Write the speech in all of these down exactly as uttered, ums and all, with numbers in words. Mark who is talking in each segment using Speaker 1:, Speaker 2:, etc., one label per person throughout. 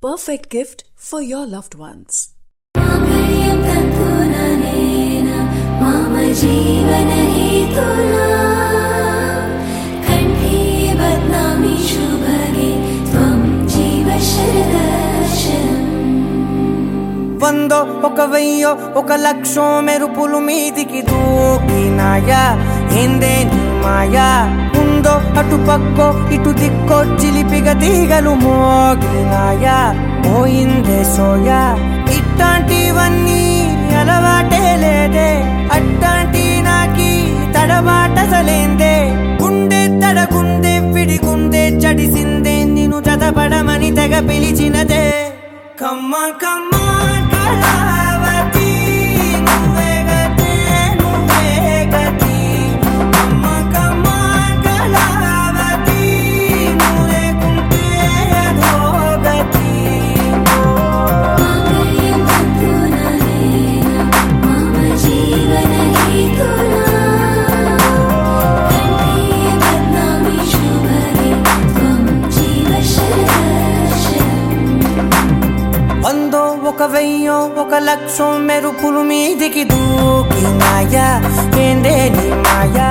Speaker 1: perfect gift for your loved ones.
Speaker 2: వందో ఒక వెయ్యో ఒక లక్షో మెరుపులు మీదికి దూకినాయా ఏందే నీ మాయా ఉందో అటు పక్కో ఇటు దిక్కో చిలిపిగ తీగలు మోగినాయా పోయిందే సోయా ఇట్లాంటివన్నీ అలవాటే లేదే అట్లాంటి నాకి తడబాటసలేందే గుండె తడగుందే విడిగుందే చడిసిందే నిన్ను చదపడమని తెగ పిలిచినదే కమ్మ కమ్మ కళావతి నువ్వే గతి నువ్వే గతి కమ్మ కమ్మ కళావతి నువ్వు లేకుంటే అదో గతి వందో ఒక వెయ్యో ఒక లక్షో మెరుపులు మీదికి దూకినాయా ఏందే నీ మాయా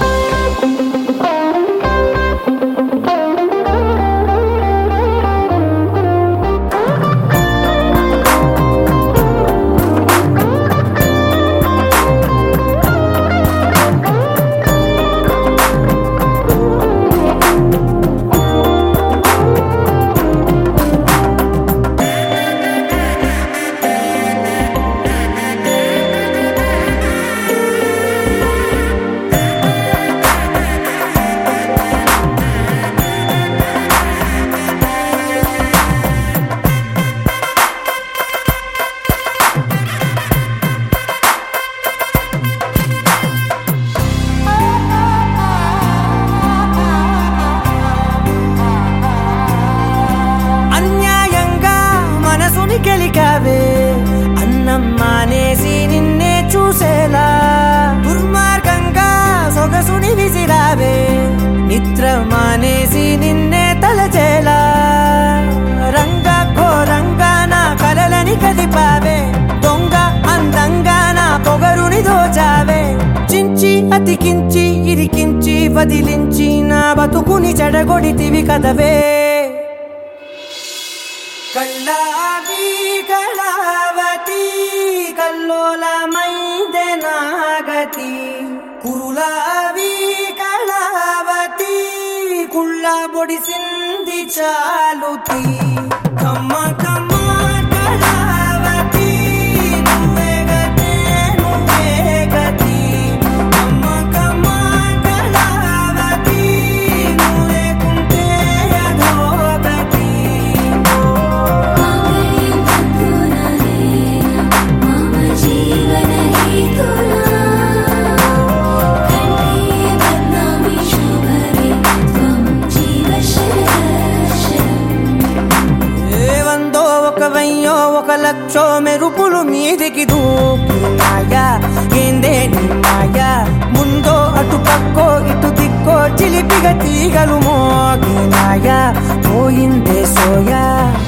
Speaker 2: గెలికావే అన్నం మానేసి నిన్నే చూసేలా దుర్మార్గంగా సొగసుని విసిరావే నిద్ర మానేసి నిన్నే తలచేలా రంగా ఘోరంగా నా కలలని కదిపావే దొంగ అందంగా నా పొగరుని దోచావే చించి అతికించి ఇరికించి వదిలించి నా బతుకుని చెడగొడితివి కదవే కళ్ళావి కళావతి కల్లోలమైందే నాగతి కురులావి కళావతి కుళ్ళ బొడిసింది చాలుతి కమ్మ కమ్మ కళావతి నువ్వే గతే నువ్వే గతి కమ్మ కమ్మ కళావతి నువ్వు లేకుంటే అదో గతి ఒక లక్షో మెరుపులు మీదికి దూకినాయా ఏందే నీ మాయా ముందో అటు పక్కో ఇటు దిక్కో చిలిపిగ తీగలు మోగినాయా పోయిందే సోయా